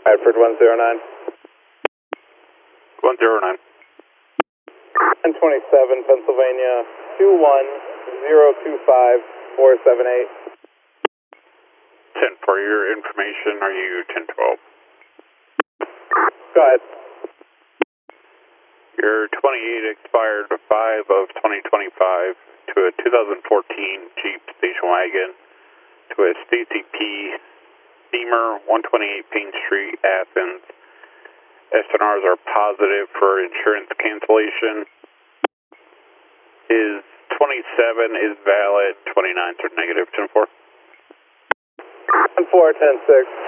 Radford 109. 109. 1027, Pennsylvania, 21025-478. 10, for your information, are you 1012? Go ahead. Your 28 expired 5 of 2025 to a 2014 Jeep station wagon to a Stacy P. Steamer, 128 Payne Street, Athens. SNRs are positive for insurance cancellation. Is 27 is valid, 29s are negative. 10-4. 10-4, 10-6.